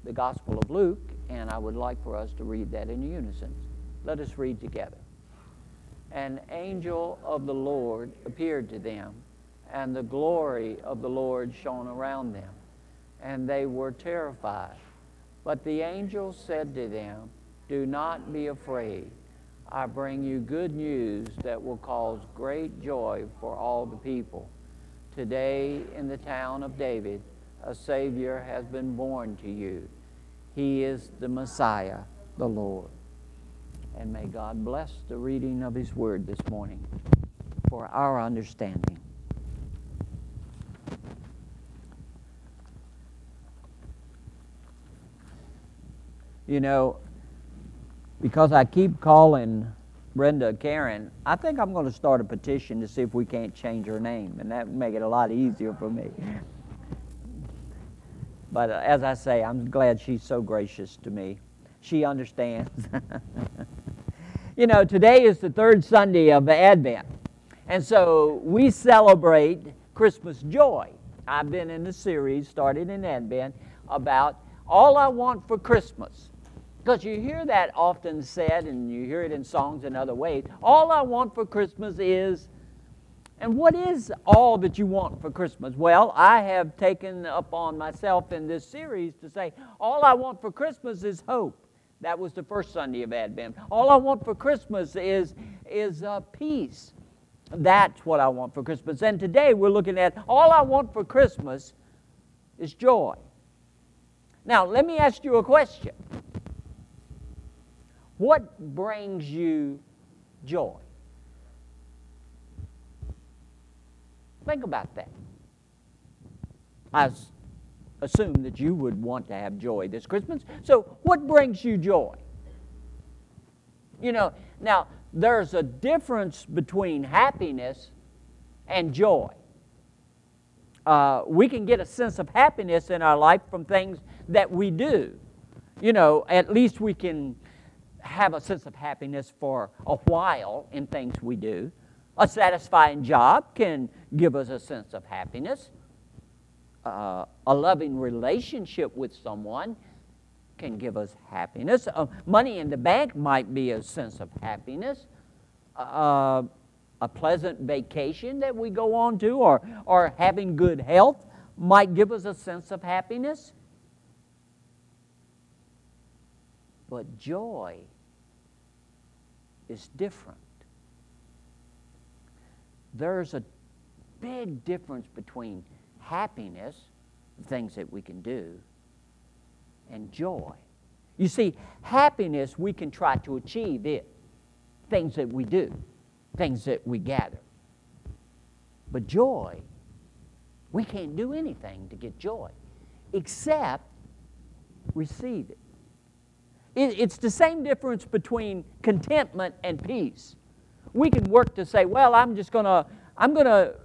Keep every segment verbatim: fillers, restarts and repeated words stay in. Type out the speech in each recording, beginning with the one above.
the Gospel of Luke, and I would like for us to read that in unison. Let us read together. An angel of the Lord appeared to them, and the glory of the Lord shone around them, and they were terrified. But the angel said to them, "Do not be afraid. I bring you good news that will cause great joy for all the people. Today in the town of David, a Savior has been born to you. He is the Messiah, the Lord." And may God bless the reading of His Word this morning for our understanding. You know, because I keep calling Brenda Karen, I think I'm going to start a petition to see if we can't change her name, and that would make it a lot easier for me. But uh, as I say, I'm glad she's so gracious to me. She understands. You know, today is the third Sunday of Advent, and so we celebrate Christmas joy. I've been in the series, started in Advent, about all I want for Christmas. Because you hear that often said, and you hear it in songs and other ways. All I want for Christmas is, and what is all that you want for Christmas? Well, I have taken upon myself in this series to say, all I want for Christmas is hope. That was the first Sunday of Advent. All I want for Christmas is, is uh, peace. That's what I want for Christmas. And today we're looking at all I want for Christmas is joy. Now, let me ask you a question. What brings you joy? Think about that. I assume that you would want to have joy this Christmas. So, what brings you joy? You know, now, there's a difference between happiness and joy. Uh, we can get a sense of happiness in our life from things that we do. You know, at least we can have a sense of happiness for a while in things we do. A satisfying job can give us a sense of happiness. Uh, a loving relationship with someone can give us happiness. Uh, money in the bank might be a sense of happiness. Uh, a pleasant vacation that we go on to, or, or having good health might give us a sense of happiness. But joy is different. There's a big difference between happiness, things that we can do, and joy. You see, happiness, we can try to achieve it. Things that we do, things that we gather. But joy, we can't do anything to get joy except receive it. It's the same difference between contentment and peace. We can work to say, well, I'm just going to, I'm going to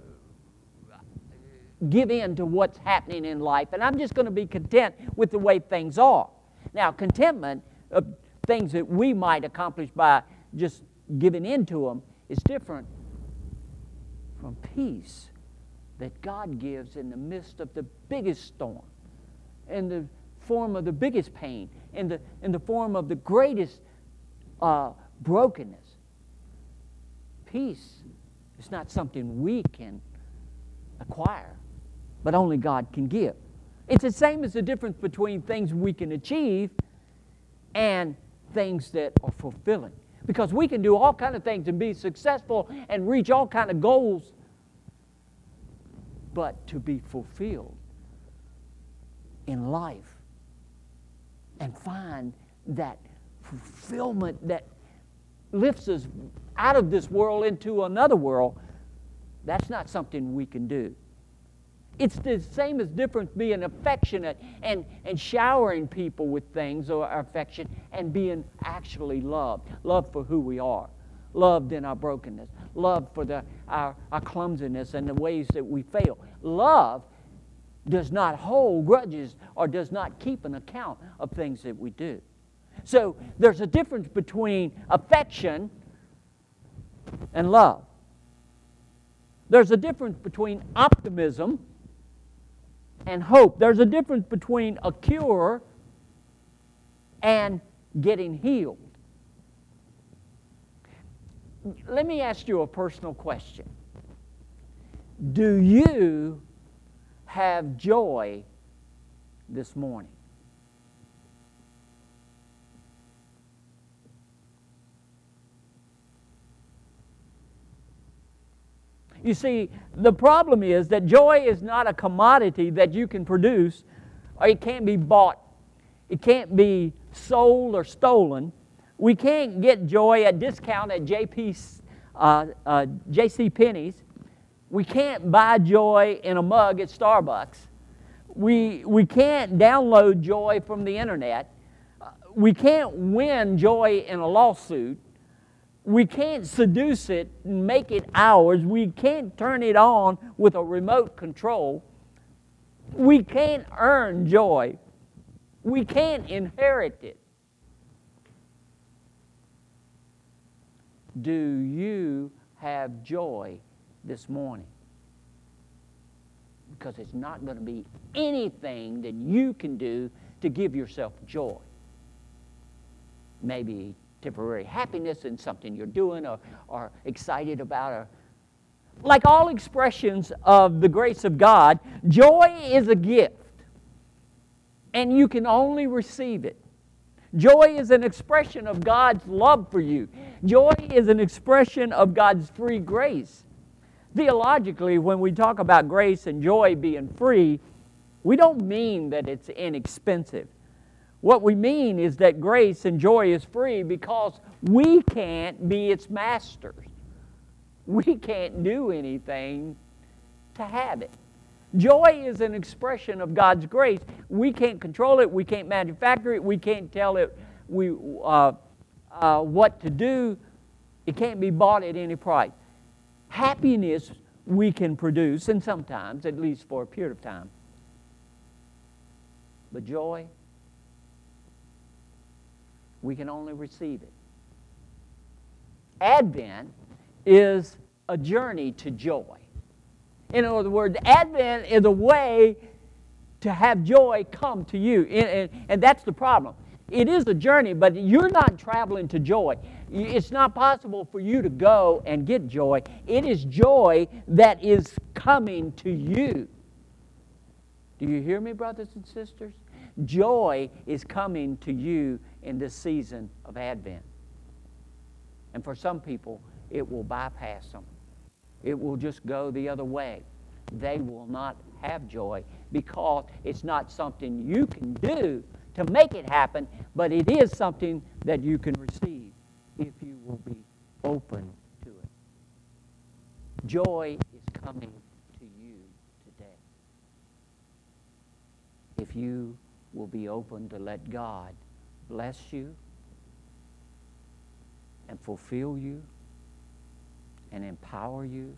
give in to what's happening in life, and I'm just going to be content with the way things are. Now, contentment, uh, things that we might accomplish by just giving in to them, is different from peace that God gives in the midst of the biggest storm, in the form of the biggest pain, in the, in the form of the greatest uh, brokenness. Peace is not something we can acquire, but only God can give. It's the same as the difference between things we can achieve and things that are fulfilling. Because we can do all kinds of things and be successful and reach all kinds of goals, but to be fulfilled in life and find that fulfillment that lifts us out of this world into another world, that's not something we can do. It's the same as difference being affectionate and, and showering people with things or affection and being actually loved. Love for who we are. Loved in our brokenness. Love for the, our, our clumsiness and the ways that we fail. Love does not hold grudges or does not keep an account of things that we do. So there's a difference between affection and love. There's a difference between optimism and hope. There's a difference between a cure and getting healed. Let me ask you a personal question. Do you have joy this morning? You see, the problem is that joy is not a commodity that you can produce, or it can't be bought. It can't be sold or stolen. We can't get joy at discount at J P, uh, uh, J C Penney's. We can't buy joy in a mug at Starbucks. We, we can't download joy from the internet. We can't win joy in a lawsuit. We can't seduce it and make it ours. We can't turn it on with a remote control. We can't earn joy. We can't inherit it. Do you have joy this morning? Because it's not going to be anything that you can do to give yourself joy. Maybe temporary happiness in something you're doing or, or excited about. Or, like all expressions of the grace of God, joy is a gift, and you can only receive it. Joy is an expression of God's love for you. Joy is an expression of God's free grace. Theologically, when we talk about grace and joy being free, we don't mean that it's inexpensive. What we mean is that grace and joy is free because we can't be its masters. We can't do anything to have it. Joy is an expression of God's grace. We can't control it. We can't manufacture it. We can't tell it we, uh, uh, what to do. It can't be bought at any price. Happiness we can produce, and sometimes, at least for a period of time. But joy, we can only receive it. Advent is a journey to joy. In other words, Advent is a way to have joy come to you. And, and, and that's the problem. It is a journey, but you're not traveling to joy. It's not possible for you to go and get joy. It is joy that is coming to you. Do you hear me, brothers and sisters? Joy is coming to you in this season of Advent. And for some people, it will bypass them. It will just go the other way. They will not have joy because it's not something you can do to make it happen, but it is something that you can receive if you will be open to it. Joy is coming to you today. If you will be open to let God bless you and fulfill you and empower you.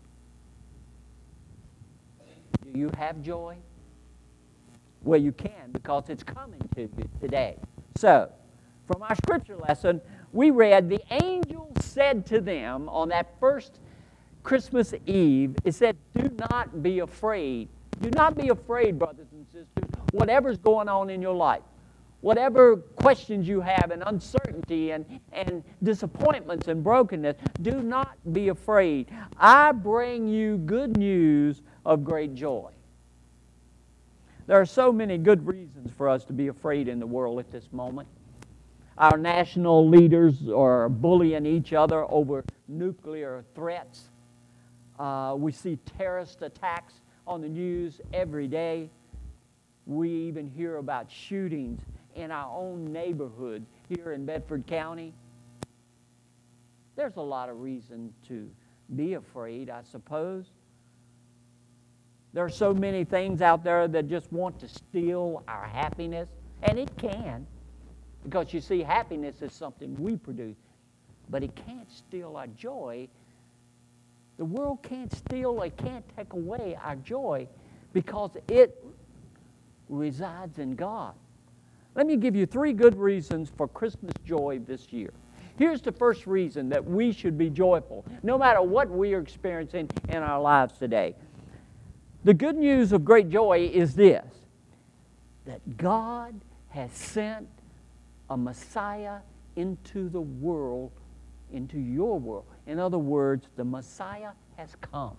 Do you have joy? Well, you can because it's coming to you today. So, from our scripture lesson, we read, the angel said to them on that first Christmas Eve, it said, do not be afraid. Do not be afraid, brothers and sisters, whatever's going on in your life. Whatever questions you have and uncertainty and, and disappointments and brokenness, do not be afraid. I bring you good news of great joy. There are so many good reasons for us to be afraid in the world at this moment. Our national leaders are bullying each other over nuclear threats. Uh, we see terrorist attacks on the news every day. We even hear about shootings in our own neighborhood here in Bedford County. There's a lot of reason to be afraid, I suppose. There are so many things out there that just want to steal our happiness, and it can. Because you see, happiness is something we produce, but it can't steal our joy. The world can't steal, it can't take away our joy because it resides in God. Let me give you three good reasons for Christmas joy this year. Here's the first reason that we should be joyful, no matter what we are experiencing in our lives today. The good news of great joy is this, that God has sent a Messiah into the world, into your world. In other words, the Messiah has come.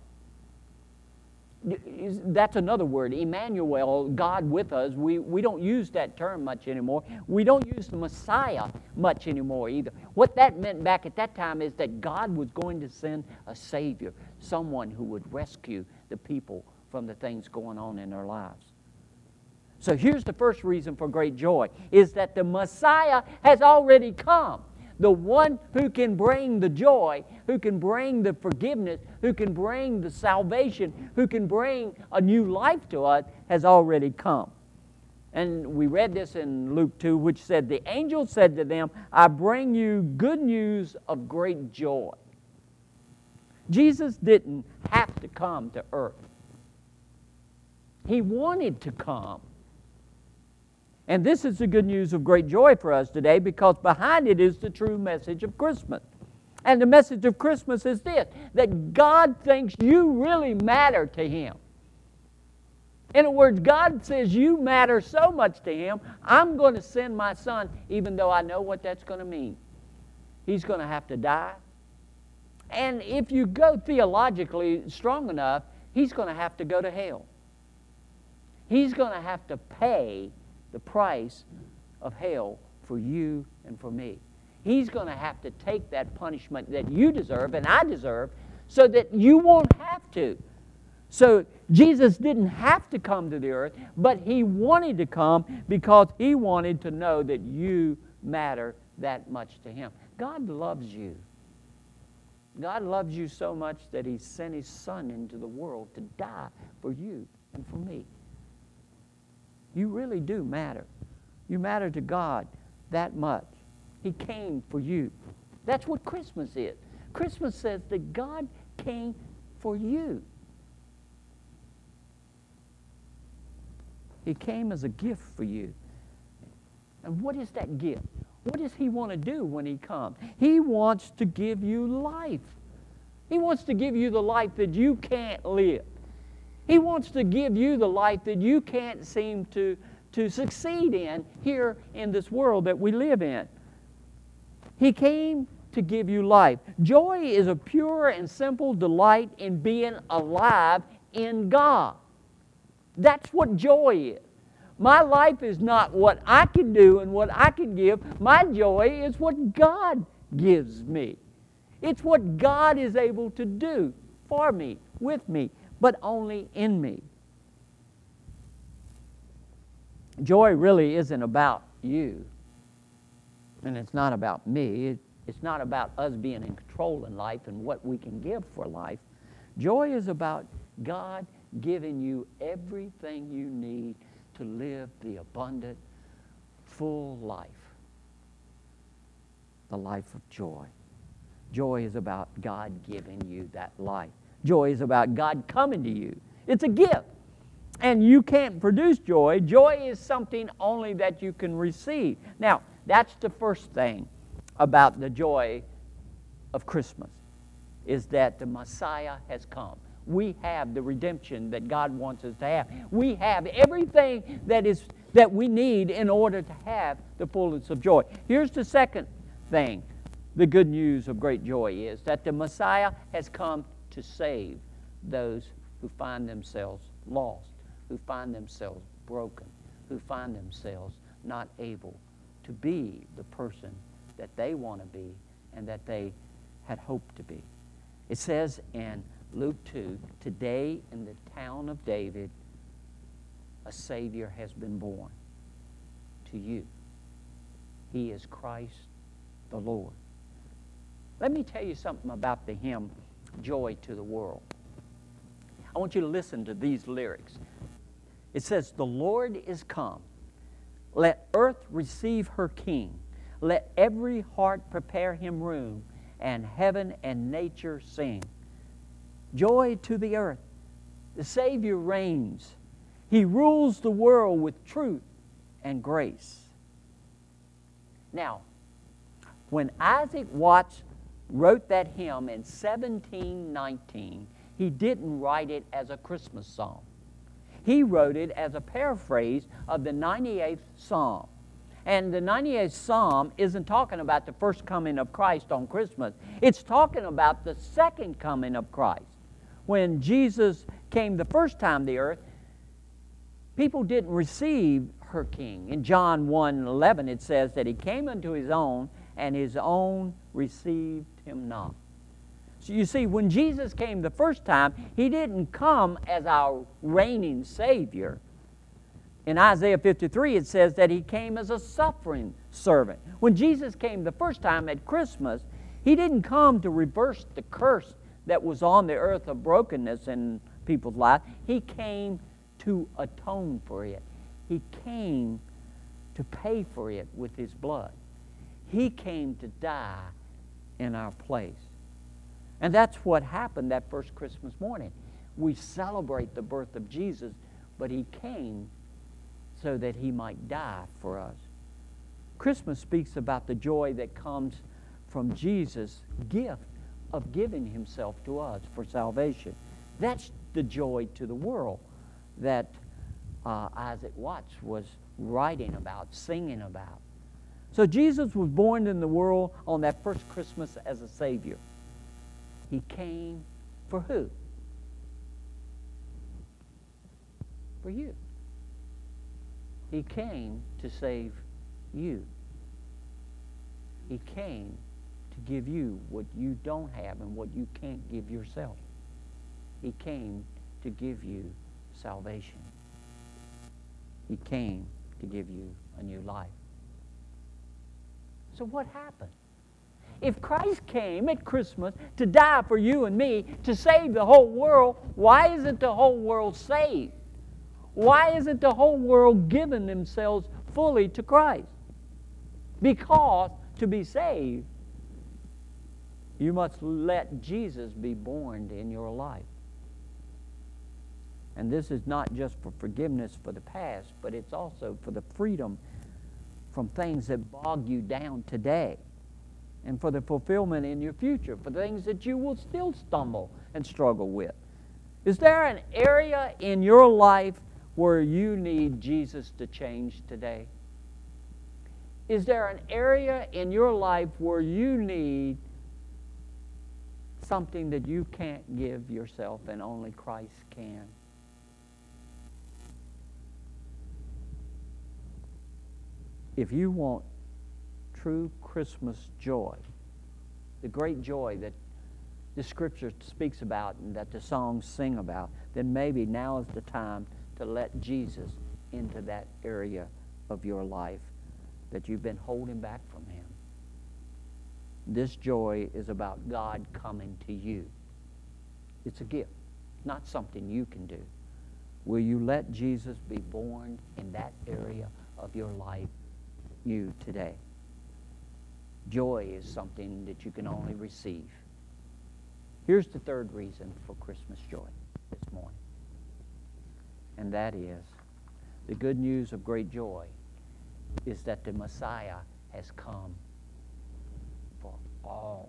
That's another word, Emmanuel, God with us. We, we don't use that term much anymore. We don't use the Messiah much anymore either. What that meant back at that time is that God was going to send a Savior, someone who would rescue the people from the things going on in their lives. So here's the first reason for great joy, is that the Messiah has already come. The one who can bring the joy, who can bring the forgiveness, who can bring the salvation, who can bring a new life to us, has already come. And we read this in Luke two, which said, the angel said to them, I bring you good news of great joy. Jesus didn't have to come to earth. He wanted to come. And this is the good news of great joy for us today, because behind it is the true message of Christmas. And the message of Christmas is this, that God thinks you really matter to Him. In other words, God says you matter so much to Him, I'm going to send my Son, even though I know what that's going to mean. He's going to have to die. And if you go theologically strong enough, He's going to have to go to hell. He's going to have to pay the price of hell for you and for me. He's going to have to take that punishment that you deserve and I deserve so that you won't have to. So Jesus didn't have to come to the earth, but He wanted to come because He wanted to know that you matter that much to Him. God loves you. God loves you so much that He sent His Son into the world to die for you and for me. You really do matter. You matter to God that much. He came for you. That's what Christmas is. Christmas says that God came for you. He came as a gift for you. And what is that gift? What does He want to do when He comes? He wants to give you life. He wants to give you the life that you can't live. He wants to give you the life that you can't seem to, to succeed in here in this world that we live in. He came to give you life. Joy is a pure and simple delight in being alive in God. That's what joy is. My life is not what I can do and what I can give. My joy is what God gives me. It's what God is able to do for me, with me, but only in me. Joy really isn't about you, and it's not about me. It, it's not about us being in control in life and what we can give for life. Joy is about God giving you everything you need to live the abundant, full life, the life of joy. Joy is about God giving you that life. Joy is about God coming to you. It's a gift. And you can't produce joy. Joy is something only that you can receive. Now, that's the first thing about the joy of Christmas, is that the Messiah has come. We have the redemption that God wants us to have. We have everything that is that we need in order to have the fullness of joy. Here's the second thing. The good news of great joy is that the Messiah has come to save those who find themselves lost, who find themselves broken, who find themselves not able to be the person that they want to be and that they had hoped to be. It says in Luke two, today in the town of David, a Savior has been born to you. He is Christ the Lord. Let me tell you something about the hymn, Joy to the World. I want you to listen to these lyrics. It says, the Lord is come. Let earth receive her King. Let every heart prepare Him room, and heaven and nature sing. Joy to the earth. The Savior reigns. He rules the world with truth and grace. Now, when Isaac Watts wrote that hymn in seventeen nineteen, he didn't write it as a Christmas song. He wrote it as a paraphrase of the ninety-eighth Psalm. And the ninety-eighth Psalm isn't talking about the first coming of Christ on Christmas. It's talking about the second coming of Christ. When Jesus came the first time to the earth, people didn't receive her king. In John one eleven it says that he came unto his own, and his own received him not. So you see, when Jesus came the first time, he didn't come as our reigning Savior. In Isaiah fifty-three it says that he came as a suffering servant. When Jesus came the first time at Christmas, he didn't come to reverse the curse that was on the earth of brokenness in people's lives. He came to atone for it. He came to pay for it with his blood. He came to die in our place. And that's what happened that first Christmas morning. We celebrate the birth of Jesus, but he came so that he might die for us. Christmas speaks about the joy that comes from Jesus' gift of giving himself to us for salvation. That's the joy to the world that uh, Isaac Watts was writing about, singing about. So Jesus was born in the world on that first Christmas as a Savior. He came for who? For you. He came to save you. He came to give you what you don't have and what you can't give yourself. He came to give you salvation. He came to give you a new life. So what happened? If Christ came at Christmas to die for you and me, to save the whole world, why isn't the whole world saved? Why isn't the whole world giving themselves fully to Christ? Because to be saved, you must let Jesus be born in your life. And this is not just for forgiveness for the past, but it's also for the freedom from things that bog you down today, and for the fulfillment in your future, for things that you will still stumble and struggle with. Is there an area in your life where you need Jesus to change today? Is there an area in your life where you need something that you can't give yourself and only Christ can? If you want true Christmas joy, the great joy that the Scripture speaks about and that the songs sing about, then maybe now is the time to let Jesus into that area of your life that you've been holding back from him. This joy is about God coming to you. It's a gift, not something you can do. Will you let Jesus be born in that area of your life, you today? Joy is something that you can only receive. Here's the third reason for Christmas joy this morning. And that is, the good news of great joy is that the Messiah has come for all.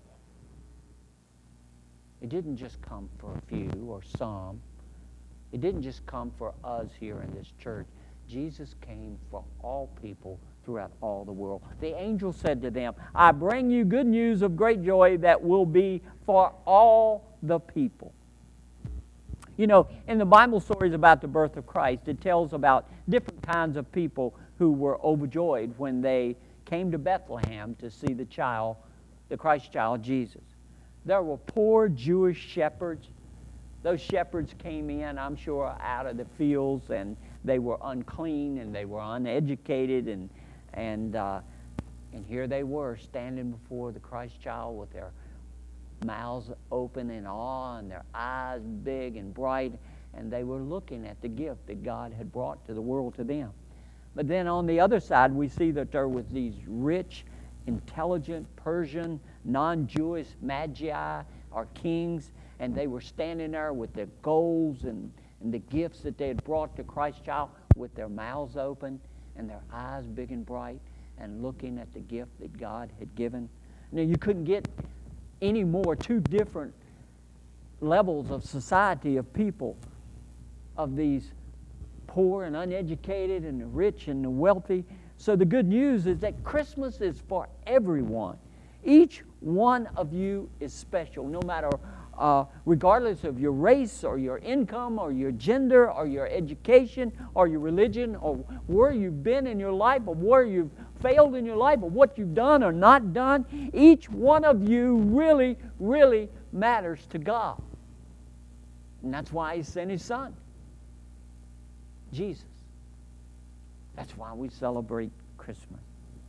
It didn't just come for a few or some. It didn't just come for us here in this church. Jesus came for all people throughout all the world. The angel said to them, I bring you good news of great joy that will be for all the people. You know, in the Bible stories about the birth of Christ, it tells about different kinds of people who were overjoyed when they came to Bethlehem to see the child, the Christ child, Jesus. There were poor Jewish shepherds. Those shepherds came in, I'm sure, out of the fields, and they were unclean and they were uneducated, and and uh, and here they were standing before the Christ child with their mouths open in awe and their eyes big and bright, and they were looking at the gift that God had brought to the world to them. But then on the other side, we see that there was these rich, intelligent, Persian, non-Jewish magi or kings, and they were standing there with their golds and, and the gifts that they had brought to Christ child with their mouths open and their eyes big and bright and looking at the gift that God had given. Now, you couldn't get any more two different levels of society of people, of these poor and uneducated and the rich and the wealthy. So the good news is that Christmas is for everyone. Each one of you is special, no matter, uh, regardless of your race or your income or your gender or your education or your religion or where you've been in your life or where you've failed in your life or what you've done or not done. Each one of you really, really matters to God. And that's why He sent His Son, Jesus. That's why we celebrate Christmas.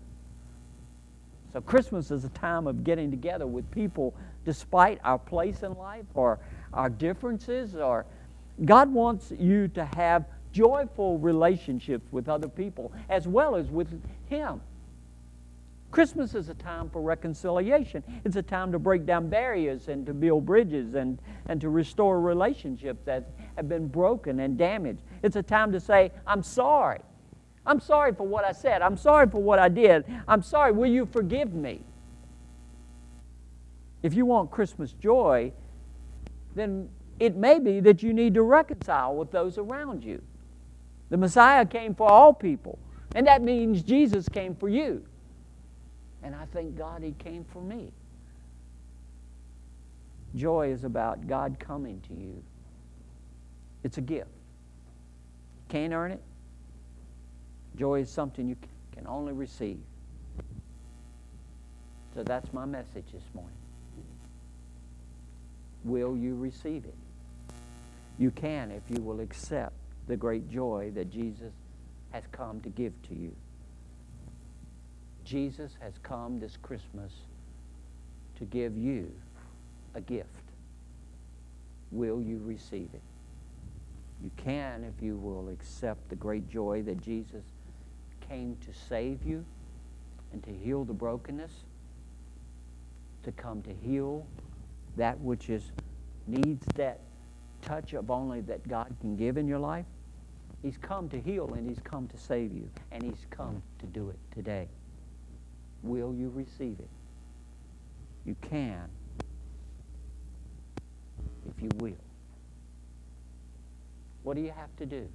So Christmas is a time of getting together with people despite our place in life or our differences. Or God wants you to have joyful relationships with other people as well as with Him. Christmas is a time for reconciliation. It's a time to break down barriers and to build bridges and, and to restore relationships that have been broken and damaged. It's a time to say, I'm sorry. I'm sorry for what I said. I'm sorry for what I did. I'm sorry. Will you forgive me? If you want Christmas joy, then it may be that you need to reconcile with those around you. The Messiah came for all people, and that means Jesus came for you. And I thank God He came for me. Joy is about God coming to you. It's a gift. Can't earn it. Joy is something you can only receive. So that's my message this morning. Will you receive it? You can if you will accept the great joy that Jesus has come to give to you. Jesus has come this Christmas to give you a gift. Will you receive it? You can if you will accept the great joy that Jesus came to save you and to heal the brokenness, to come to heal that which is needs that touch of only that God can give in your life. He's come to heal and He's come to save you, and He's come to do it today. Will you receive it? You can if you will. What do you have to do?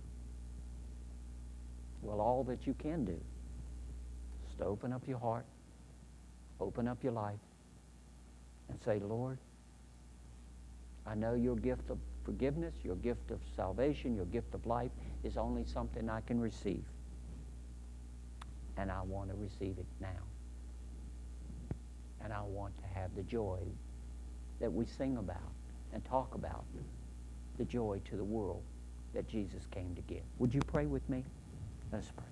Well, all that you can do is to open up your heart, open up your life, and say, Lord, I know your gift of forgiveness, your gift of salvation, your gift of life is only something I can receive. And I want to receive it now. And I want to have the joy that we sing about and talk about, the joy to the world that Jesus came to give. Would you pray with me? Let's pray.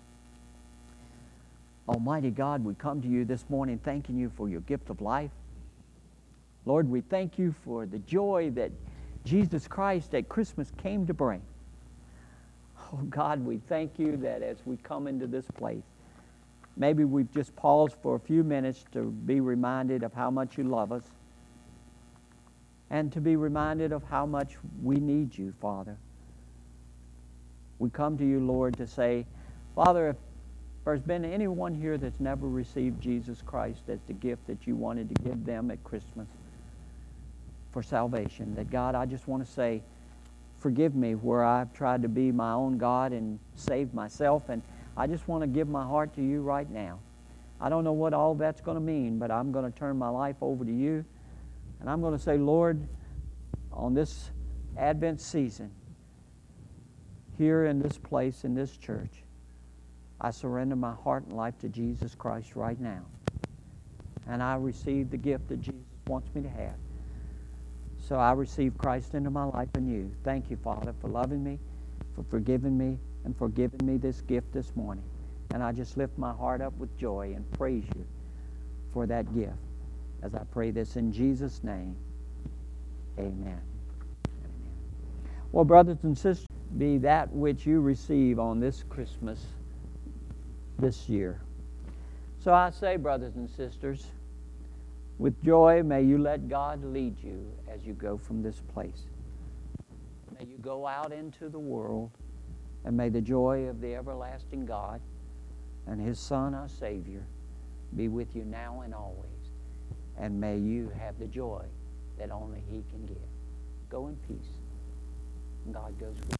Almighty God, we come to you this morning thanking you for your gift of life. Lord, we thank you for the joy that Jesus Christ at Christmas came to bring. Oh God, we thank you that as we come into this place, maybe we've just paused for a few minutes to be reminded of how much you love us and to be reminded of how much we need you, Father. We come to you, Lord, to say, Father, if there's been anyone here that's never received Jesus Christ as the gift that you wanted to give them at Christmas for salvation, that God, I just want to say, forgive me where I've tried to be my own God and save myself, and I just want to give my heart to you right now. I don't know what all that's going to mean, but I'm going to turn my life over to you, and I'm going to say, Lord, on this Advent season, here in this place, in this church, I surrender my heart and life to Jesus Christ right now. And I receive the gift that Jesus wants me to have. So I receive Christ into my life anew. Thank you, Father, for loving me, for forgiving me, and for giving me this gift this morning. And I just lift my heart up with joy and praise you for that gift. As I pray this in Jesus' name, amen. Amen. Well, brothers and sisters, be that which you receive on this Christmas this year. So I say, brothers and sisters, with joy, may you let God lead you as you go from this place. May you go out into the world, and may the joy of the everlasting God and His Son, our Savior, be with you now and always. And may you have the joy that only He can give. Go in peace. And God goes with you.